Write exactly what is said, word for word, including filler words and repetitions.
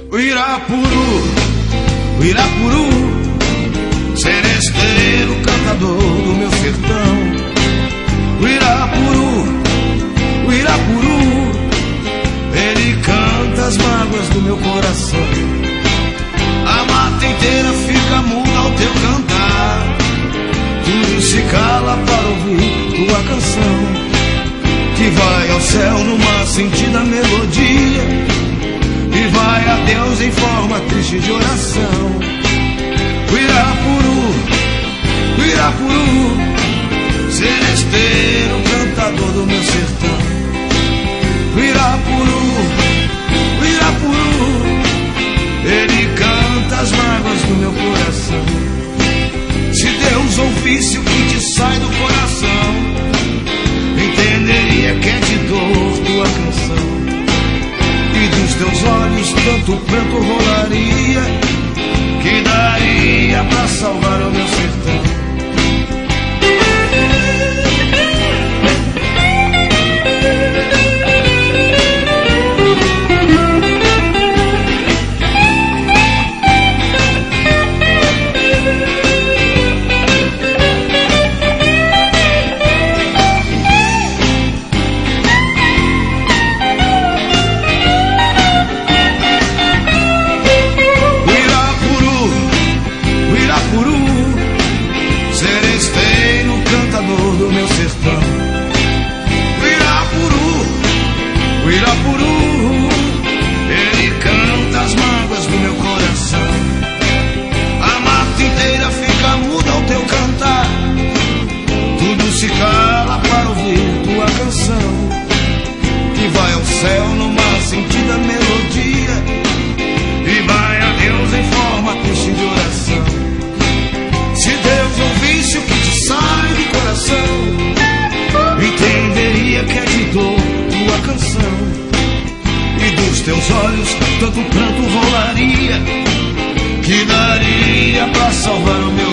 O Irapuru, o Irapuru, seresteiro, cantador do meu sertão. O Irapuru, o Irapuru, ele canta as mágoas do meu coração. A mata inteira fica muda ao teu cantar, tudo se cala para ouvir tua canção, que vai ao céu numa sentida melodia e vai a Deus em forma triste de oração. O Irapuru, o Irapuru, seresteiro, cantador do meu sertão. O Irapuru, o Irapuru, ele canta as mágoas do meu coração. Se Deus ouvisse o que te sai do coração, entenderia que é de dor tua canção. E dos teus olhos tanto pranto rolaria, que daria pra salvar o meu sertão. Do meu sertão. O Irapuru, o Irapuru, ele canta as mágoas do meu coração. A mata inteira fica muda ao teu cantar, tudo se cala para ouvir tua canção, que vai ao céu numa sentida melodia e vai a Deus em forma triste de oração. Se Deus ouvisse o que te sai do coração, entenderia que é de dor tua canção. E dos teus olhos tanto pranto rolaria, que daria pra salvar o meu